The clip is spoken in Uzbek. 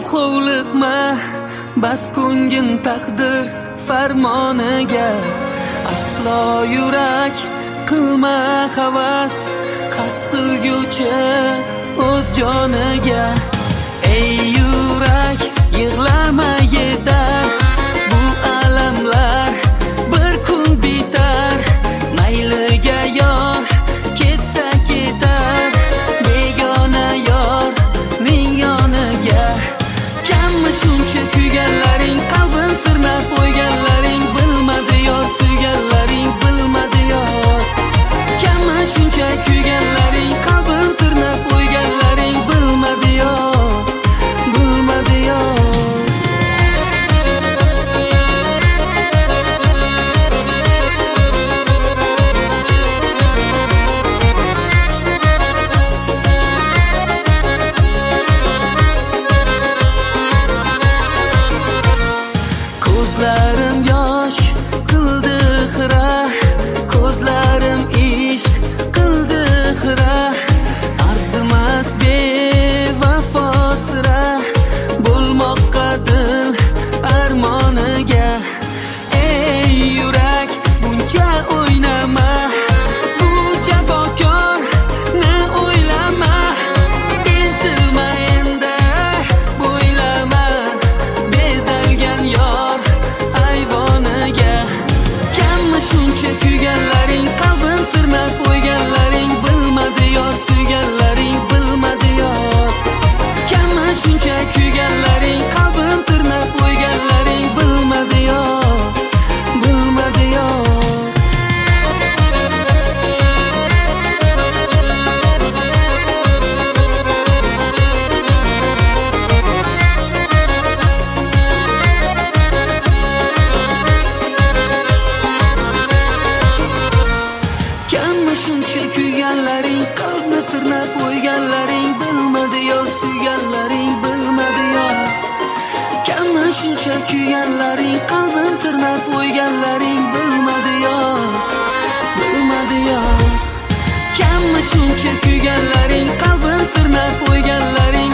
hovliqma, bas ko'ngin taqdir farmoniga. Aslo yurak qilma havas, qasd qilguvchi o'z joniga. Ey yurak, yig'lama yetar, bu alamlar bir kun bitar. Mayliga yor ketsa ketar, begona yor ning yoniga. Kammi shuncha kuyganlaring, qalbim tirnab qo'yganlaring, bilmadi yor suyganlaring, bilmadi yor. Kammi shuncha kuyganlaring, qalbim tirnab qo'yganlaring, bilmadi yor, bilmadi yor. Ko'zlarim yosh qildi xira, ko'zlarim ishq qildi xira. Arzimas bevafo sira, bo'lmoqqa dil armoniga. Ey yurak, buncha o'ynama, bu jafokorni o'ylama. Intilma endi, bo'ylama, bezalgan yor ayvoniga. Kammi shuncha kuyganlaring, qalbim tirnab qo'yganlaring, bilmadi yor suyganlaring, bilmadi yor. Kammi shuncha kuyganlaring, qalbim tirnab qo'yganlaring, bilmadi yor, bilmadi yor. Kammi shuncha kuyganlaring, qalbni tirnab qo'yganlaring, bilmadi yor suyganlaring, bilmadi yor. Kammi shuncha kuyganlaring, qalbim tirnab qo'yganlaring, bilmadi yor, bilmadi yor. Kammi shuncha kuyganlaring, qalbim tirnab qo'yganlaring,